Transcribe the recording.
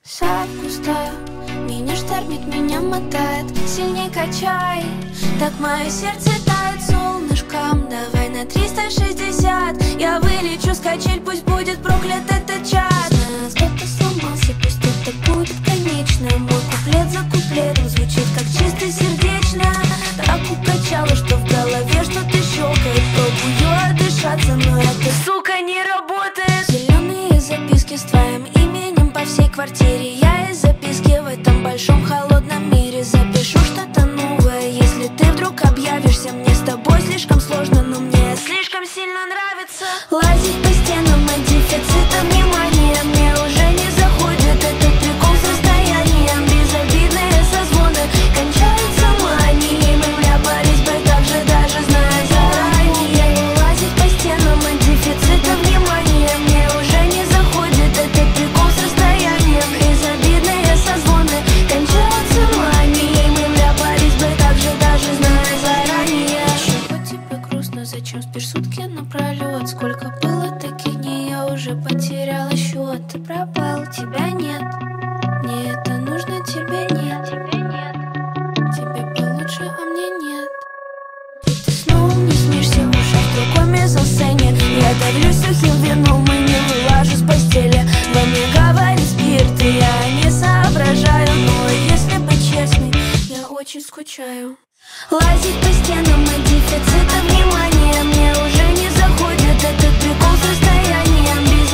Сад пустой, меня штормит, меня мотает, сильней качай. Так мое сердце тает солнышком. Давай на 360. Я вылечу с качель, пусть будет проклят этот час. Знаю, кто-то сломался, пусть это будет конечно. Мой куплет за куплетом звучит как чисто сердечно. Так укачало, что в голове что-то щелкает. Пробую отдышаться, но это, сука, не работает. Зеленые записки с твоим именем по всей квартире. Я из записки в этом большом холодном мире запишу что-то новое. Если ты вдруг объявишься, мне с тобой слишком сложно, но мне слишком сильно нравится лазить по стенам от дефицита внимания. Мне уже не заходит этот прикол с расстоянием. Безобидные созвоны кончаются манией. Мы вляпались бы так же, даже зная заранее. Лазить по стенам от дефицита внимания. Мне уже не заходит этот прикол с расстоянием. Безобидные созвоны кончаются манией. Мы вляпались бы так же, даже зная заранее. Чего тебе грустно, зачем спишь сутки напролет? Сколько было таких дней, я уже потеряла счет. Ты пропал, тебя нет. Мне это нужно, тебе нет. Тебе получше, а мне нет. И ты снова не снишься в ушах в другой мизансцене. Я давлюсь сухим вином и не вылажу с постели. Во мне говорит спирт, и я не соображаю. Но если быть честной, я очень скучаю. Лазить по стенам от дефицита внимания. Мне уже не заходит этот прикол с расстоянием.